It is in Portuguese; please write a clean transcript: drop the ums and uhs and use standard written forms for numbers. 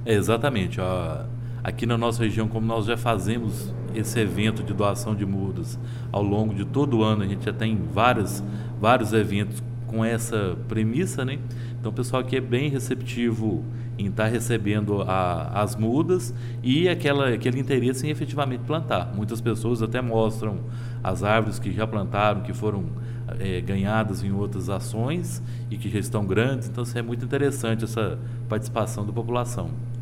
Exatamente. Aqui na nossa região, como nós já fazemos esse evento de doação de mudas ao longo de todo o ano, a gente já tem vários eventos com essa premissa, né? Então o pessoal aqui é bem receptivo em estar recebendo as mudas e aquele interesse em efetivamente plantar. Muitas pessoas até mostram as árvores que já plantaram, que foram ganhadas em outras ações e que já estão grandes. Então, assim, é muito interessante essa participação da população.